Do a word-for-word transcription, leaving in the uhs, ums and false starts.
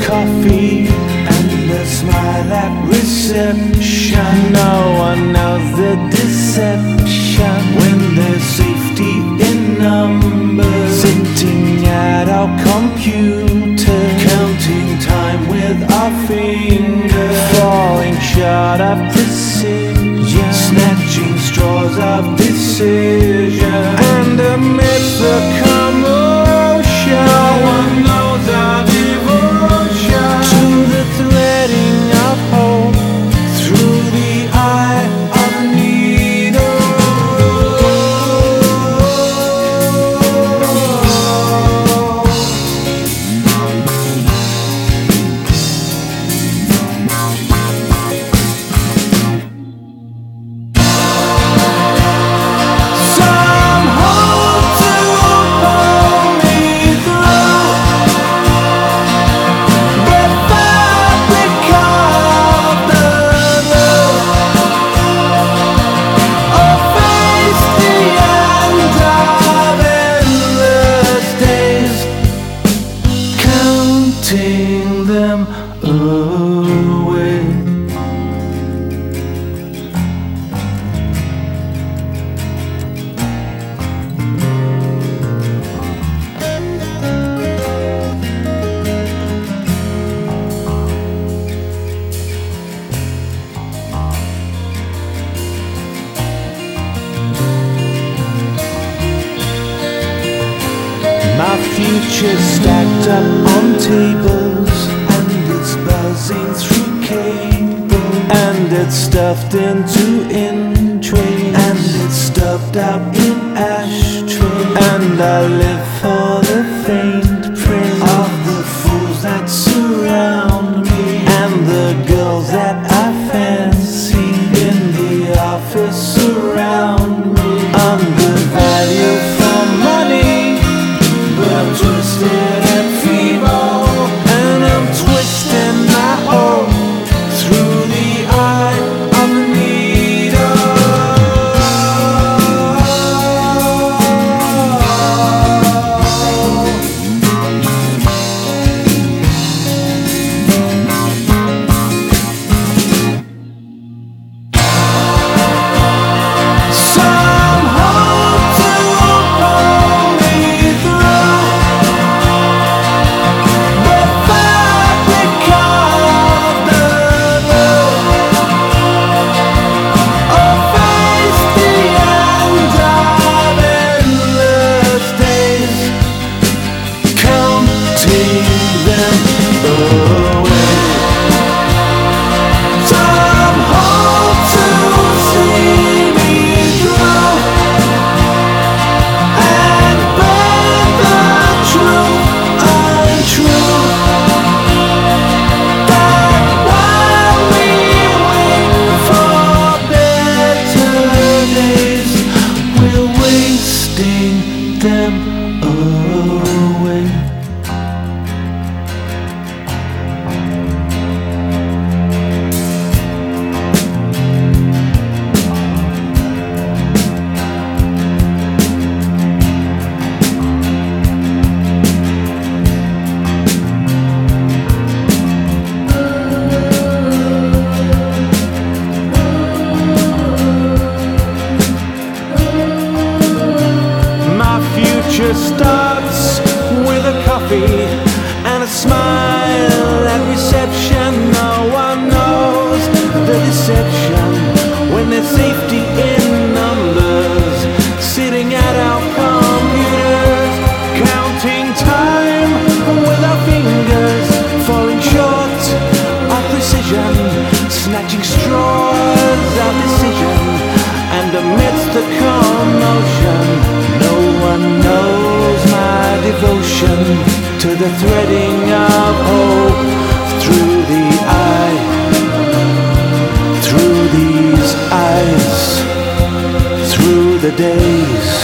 coffee and a smile at reception. No one knows the deception when there's safety in numbers. Sitting at our computer, counting time with our fingers, falling short of precision, snatching straws of decision. And amidst the commotion, no one knows our devotion to the threading of hope through the eye of a needle. Some hope to pull me through the fabric of the blue. Oh, face the end of endless days, counting them away. My future stacked up on tables, and it's buzzing through cables, and it's stuffed into in trays, and it's stuffed out in ashtrays. And I live for the faint praise of the fools that surround me, and the girls that I fancy in the office surround me. Undervalued for money, but I'm twisted and feeble, and I'm twisting my hope through the eye of a needle. Some hope to pull me through the fabric of the blue. Oh, face the end of endless days, counting them away. Some hope to see me through and burn the truth untrue, that while we wait for better days, we're wasting them away. My future starts with a coffee and a smile at reception. No one knows the deception when there's safety in numbers. Sitting at our computers, counting time with our fingers, falling short of precision, snatching straws of decision. And amidst the commotion, no one knows my devotion to the threading of hope through the eye, through these eyes, through the days.